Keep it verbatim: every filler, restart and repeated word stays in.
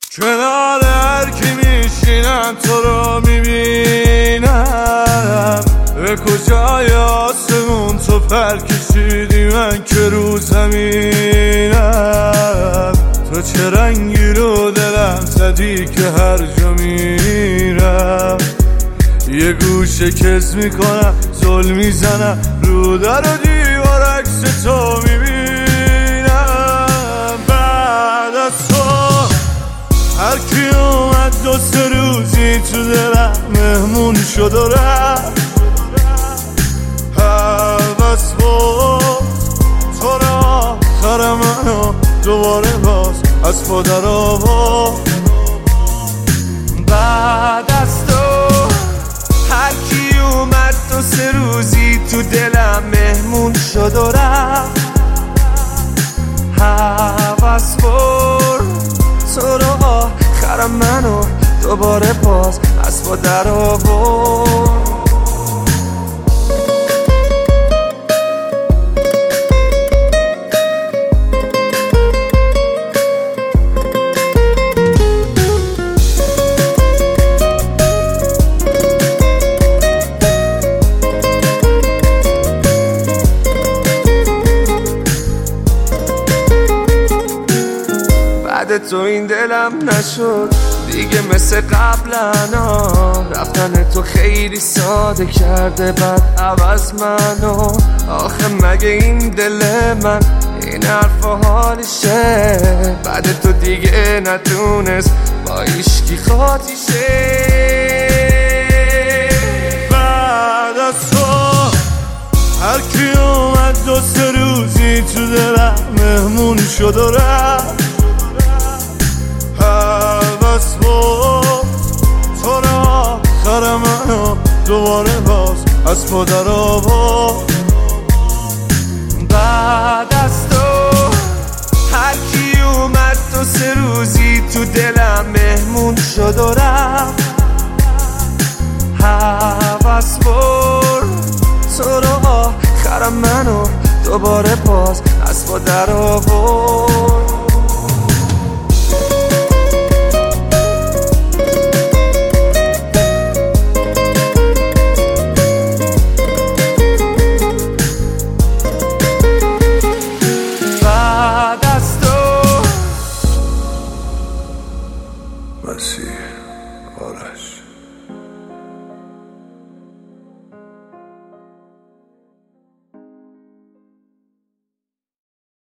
کنار هر کی میشینم تو رو میبینم، به کجای آسمون تو پر کشیدی من که رو زمینم. تو چه رنگی رو دلم زدی که هر جا میرم یه گوشه کس میکنم، زل میزنم رو در و دیوار عکس تو میبینم. بعد از تو هر کی اومد دو سه روزی تو دلم مهمون شد و رفت، حوض بود تو را آخر منو دوباره باز از پا در آورد. بعد از تو هر کی اومد دو سه روزی تو دلم مهمون شد و رفت، حوض بود تو را آخر منو دوباره باز از پا در آورد. بعد تو این دلم نشد دیگه مثل قبلنا، رفتن تو خیلی ساده کرده بعد عوض منو. آخه مگه این دل من این حرف و حالشه، بعد تو دیگه نتونست با ایشکی خاطیشه. بعد از تو هر کی اومد دو سه روزی تو دلم مهمون شد و رفت، حوض بود تو را آخر منو دوباره باز از پا در آورد. بعد از تو هر کی اومد دو سه روزی تو دلم مهمون شد و رفت، حوض بود تو را آخر منو دوباره باز از پا در آورد.